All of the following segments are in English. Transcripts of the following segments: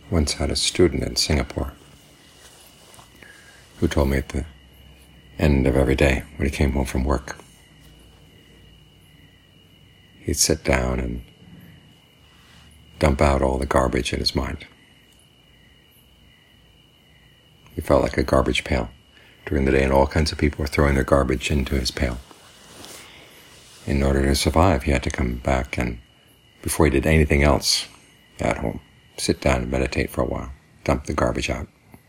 once had a student in Singapore who told me at the end of every day when he came home from work, he'd sit down and dump out all the garbage in his mind. He felt like a garbage pail during the day, and all kinds of people were throwing their garbage into his pail. In order to survive, he had to come back and, before he did anything else at home, sit down and meditate for a while, dump the garbage out.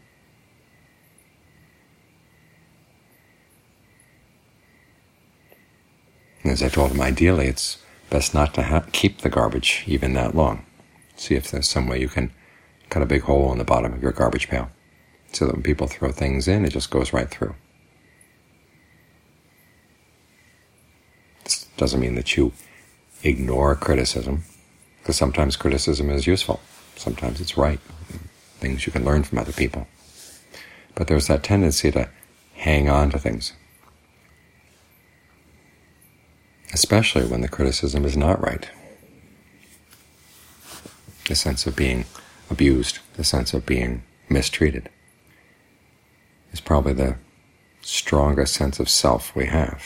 And as I told him, ideally it's best not to keep the garbage even that long. See if there's some way you can cut a big hole in the bottom of your garbage pail, so that when people throw things in, it just goes right through. This doesn't mean that you ignore criticism, because sometimes criticism is useful. Sometimes it's right, things you can learn from other people. But there's that tendency to hang on to things, especially when the criticism is not right. The sense of being abused, the sense of being mistreated, is probably the strongest sense of self we have.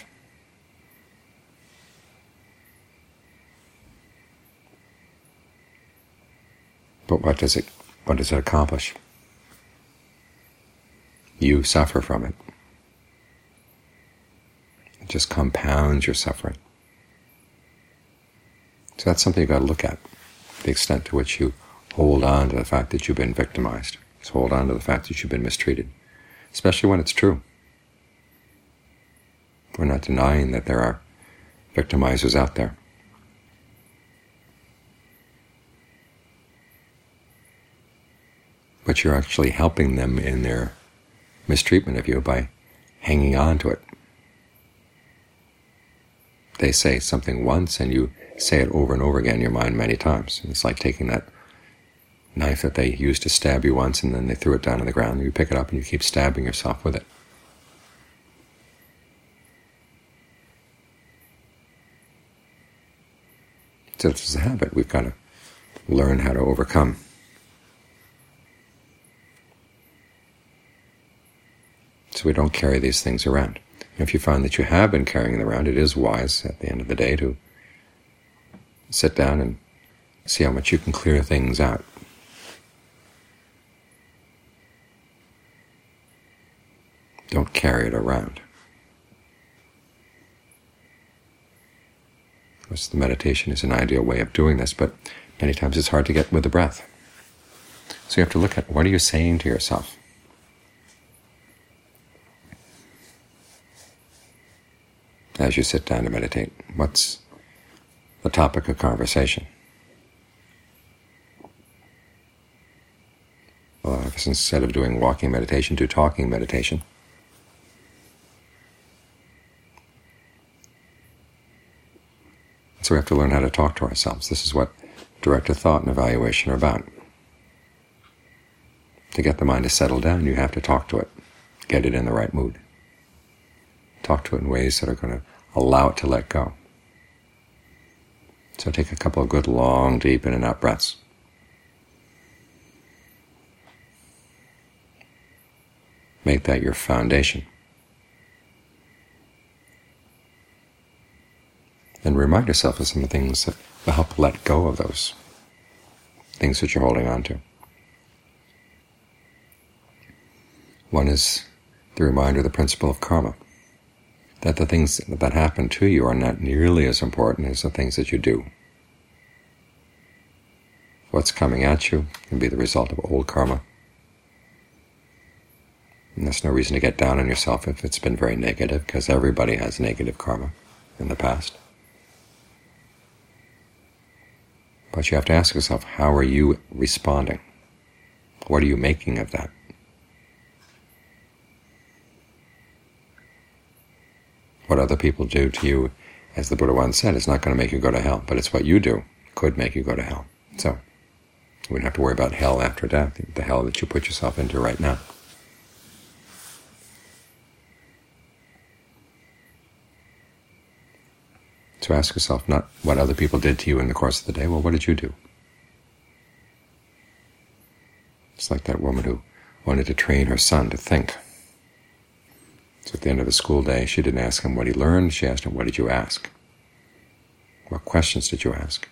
But what does it accomplish? You suffer from it. It just compounds your suffering. So that's something you've got to look at, the extent to which you hold on to the fact that you've been victimized, hold on to the fact that you've been mistreated, especially when it's true. We're not denying that there are victimizers out there. But you're actually helping them in their mistreatment of you by hanging on to it. They say something once and you say it over and over again in your mind many times. And it's like taking that knife that they used to stab you once and then they threw it down on the ground, and you pick it up and you keep stabbing yourself with it. So it's a habit we've got to learn how to overcome. So we don't carry these things around. If you find that you have been carrying them around, it is wise at the end of the day to sit down and see how much you can clear things out. Don't carry it around. Of course, the meditation is an ideal way of doing this, but many times it's hard to get with the breath. So you have to look at, what are you saying to yourself? As you sit down to meditate, what's the topic of conversation? Well, instead of doing walking meditation, do talking meditation. So we have to learn how to talk to ourselves. This is what directed thought and evaluation are about. To get the mind to settle down, you have to talk to it, get it in the right mood. Talk to it in ways that are going to allow it to let go. So take a couple of good, long, deep in and out breaths. Make that your foundation. And remind yourself of some of the things that will help let go of those things that you're holding on to. One is the reminder of the principle of karma, that the things that happen to you are not nearly as important as the things that you do. What's coming at you can be the result of old karma. And there's no reason to get down on yourself if it's been very negative, because everybody has negative karma in the past. But you have to ask yourself, how are you responding? What are you making of that? What other people do to you, as the Buddha once said, is not going to make you go to hell, but it's what you do could make you go to hell. So we don't have to worry about hell after death, the hell that you put yourself into right now. So ask yourself not what other people did to you in the course of the day, well, what did you do? It's like that woman who wanted to train her son to think. So at the end of the school day, she didn't ask him what he learned, she asked him, what did you ask? What questions did you ask?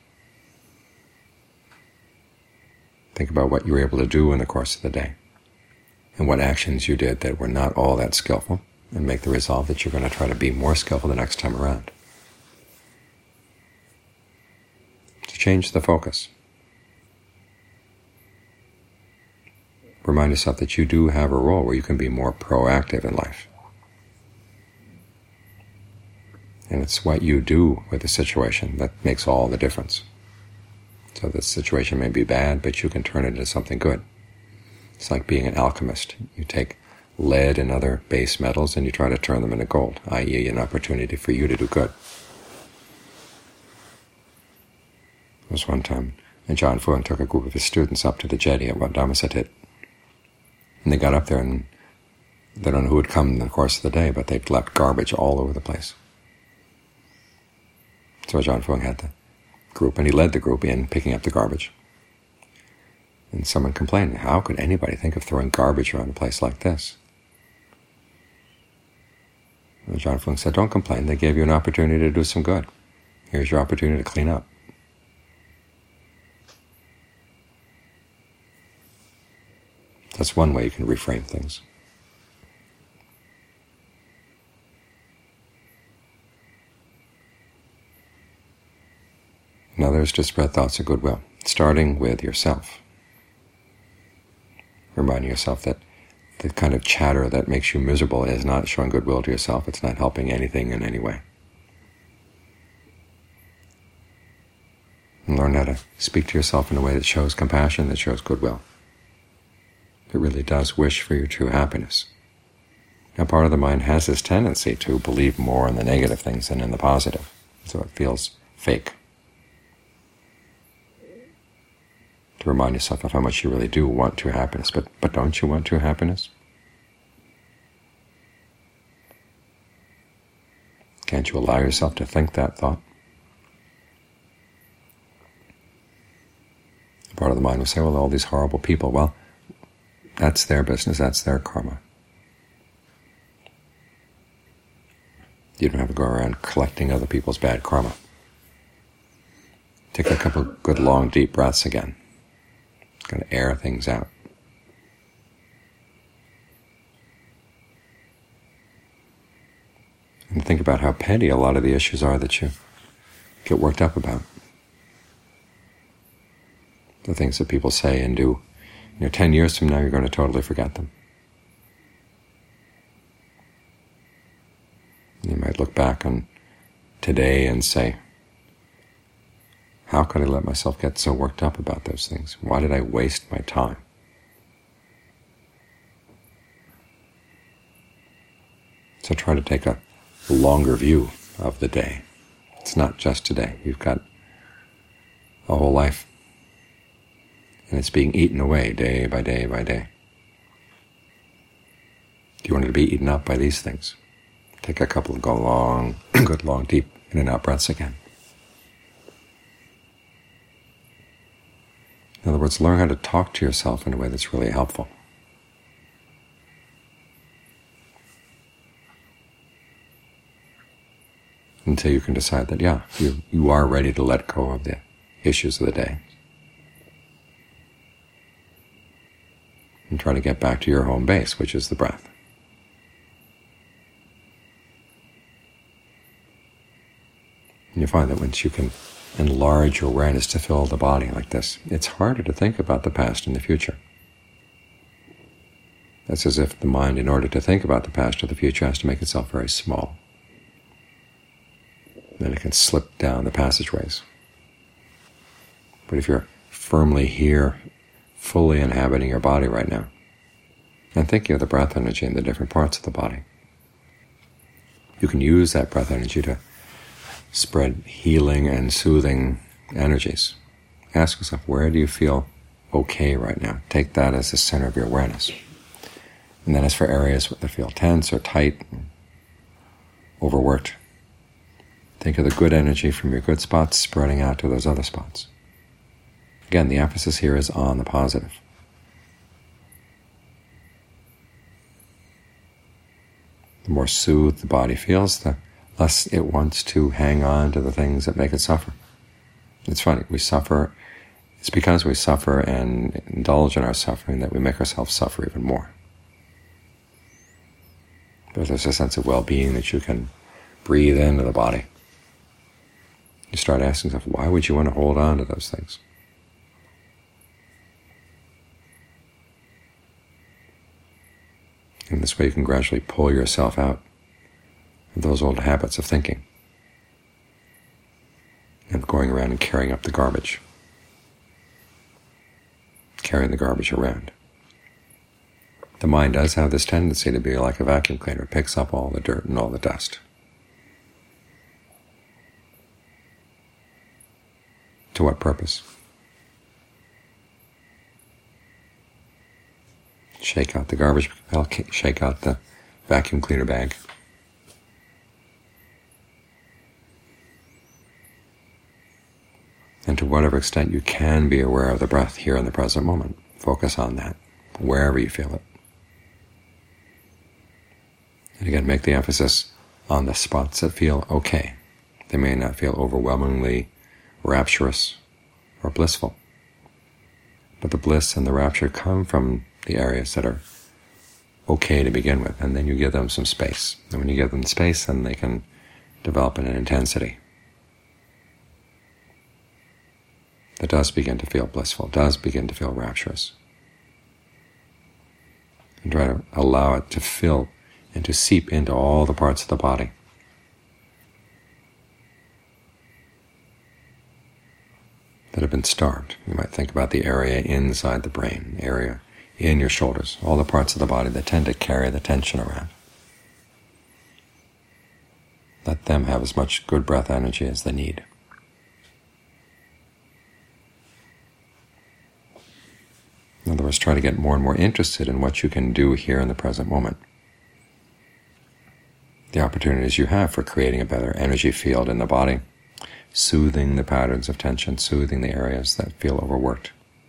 Think about what you were able to do in the course of the day, and what actions you did that were not all that skillful, and make the resolve that you're going to try to be more skillful the next time around. To change the focus. Remind yourself that you do have a role where you can be more proactive in life. And it's what you do with the situation that makes all the difference. So the situation may be bad, but you can turn it into something good. It's like being an alchemist. You take lead and other base metals and you try to turn them into gold, i.e. an opportunity for you to do good. There was one time Ajaan Fuang took a group of his students up to the jetty at Wat Dhammasatit. And they got up there, and they don't know who had come in the course of the day, but they'd left garbage all over the place. So Ajaan Fuang had the group, and he led the group in picking up the garbage. And someone complained, how could anybody think of throwing garbage around a place like this? And Ajaan Fuang said, don't complain, they gave you an opportunity to do some good. Here's your opportunity to clean up. That's one way you can reframe things. Another is to spread thoughts of goodwill, starting with yourself. Reminding yourself that the kind of chatter that makes you miserable is not showing goodwill to yourself. It's not helping anything in any way. And learn how to speak to yourself in a way that shows compassion, that shows goodwill. It really does wish for your true happiness. Now, part of the mind has this tendency to believe more in the negative things than in the positive, so it feels fake. To remind yourself of how much you really do want true happiness, but don't you want true happiness? Can't you allow yourself to think that thought? Part of the mind will say, well, all these horrible people, well, that's their business, that's their karma. You don't have to go around collecting other people's bad karma. Take a couple of good long deep breaths again. Kind of air things out. And think about how petty a lot of the issues are that you get worked up about. The things that people say and do. 10 years from now, you're going to totally forget them. You might look back on today and say, how could I let myself get so worked up about those things? Why did I waste my time? So try to take a longer view of the day. It's not just today. You've got a whole life. And it's being eaten away day by day by day. Do you want it to be eaten up by these things? Take a couple of good long, deep in and out breaths again. In other words, learn how to talk to yourself in a way that's really helpful. Until you can decide that, yeah, you are ready to let go of the issues of the day. And try to get back to your home base, which is the breath. And you find that once you can enlarge your awareness to fill the body like this, it's harder to think about the past and the future. That's as if the mind, in order to think about the past or the future, has to make itself very small. Then it can slip down the passageways. But if you're firmly here, fully inhabiting your body right now, and thinking of the breath energy in the different parts of the body, you can use that breath energy to spread healing and soothing energies. Ask yourself, where do you feel okay right now? Take that as the center of your awareness. And then as for areas that feel tense or tight, overworked, think of the good energy from your good spots spreading out to those other spots. Again, the emphasis here is on the positive. The more soothed the body feels, the less it wants to hang on to the things that make it suffer. It's funny, we suffer. It's because we suffer and indulge in our suffering that we make ourselves suffer even more. But there's a sense of well-being that you can breathe into the body. You start asking yourself, why would you want to hold on to those things? In this way you can gradually pull yourself out of those old habits of thinking and going around and carrying up the garbage, carrying the garbage around. The mind does have this tendency to be like a vacuum cleaner. It picks up all the dirt and all the dust. To what purpose? Shake out the garbage, shake out the vacuum cleaner bag. And to whatever extent you can be aware of the breath here in the present moment, focus on that, wherever you feel it. And again, make the emphasis on the spots that feel okay. They may not feel overwhelmingly rapturous or blissful, but the bliss and the rapture come from the areas that are okay to begin with, and then you give them some space. And when you give them space, then they can develop in an intensity that does begin to feel blissful, does begin to feel rapturous. And try to allow it to fill and to seep into all the parts of the body. That have been starved. You might think about the area inside the brain, area in your shoulders, all the parts of the body that tend to carry the tension around. Let them have as much good breath energy as they need. In other words, try to get more and more interested in what you can do here in the present moment. The opportunities you have for creating a better energy field in the body, soothing the patterns of tension, soothing the areas that feel overworked.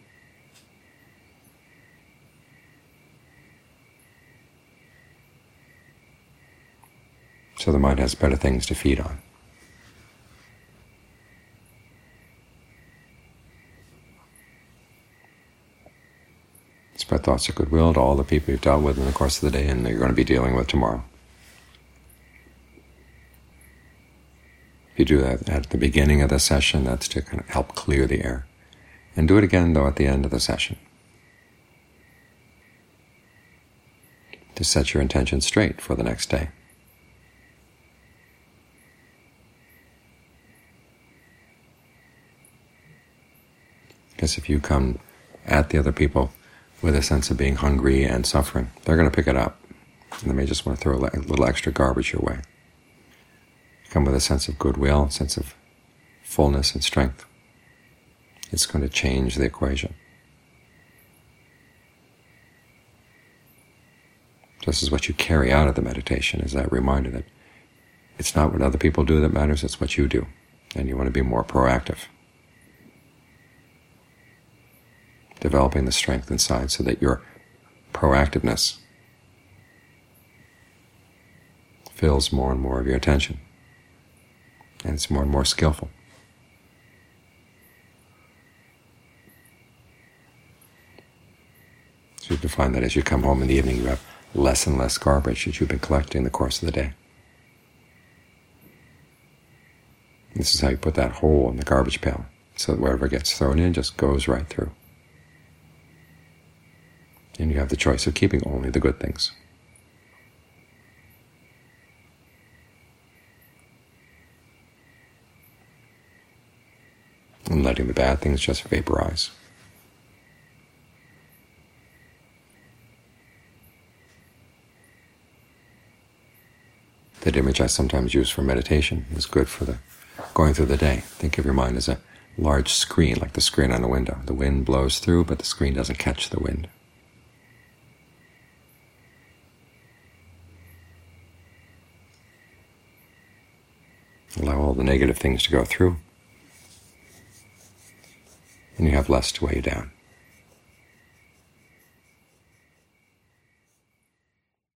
So the mind has better things to feed on. Spread thoughts of goodwill to all the people you've dealt with in the course of the day and that you're going to be dealing with tomorrow. If you do that at the beginning of the session, that's to kind of help clear the air. And do it again, though, at the end of the session, to set your intention straight for the next day. Because if you come at the other people with a sense of being hungry and suffering, they're going to pick it up. And they may just want to throw a little extra garbage your way. Come with a sense of goodwill, a sense of fullness and strength. It's going to change the equation. Just as what you carry out of the meditation is that reminder that it's not what other people do that matters, it's what you do. And you want to be more proactive. Developing the strength inside so that your proactiveness fills more and more of your attention. And it's more and more skillful. So you can find that as you come home in the evening, you have less and less garbage that you've been collecting in the course of the day. This is how you put that hole in the garbage pail, so that whatever gets thrown in just goes right through. And you have the choice of keeping only the good things. And letting the bad things just vaporize. That image I sometimes use for meditation is good for the going through the day. Think of your mind as a large screen, like the screen on a window. The wind blows through, but the screen doesn't catch the wind. Allow all the negative things to go through, and you have less to weigh you down.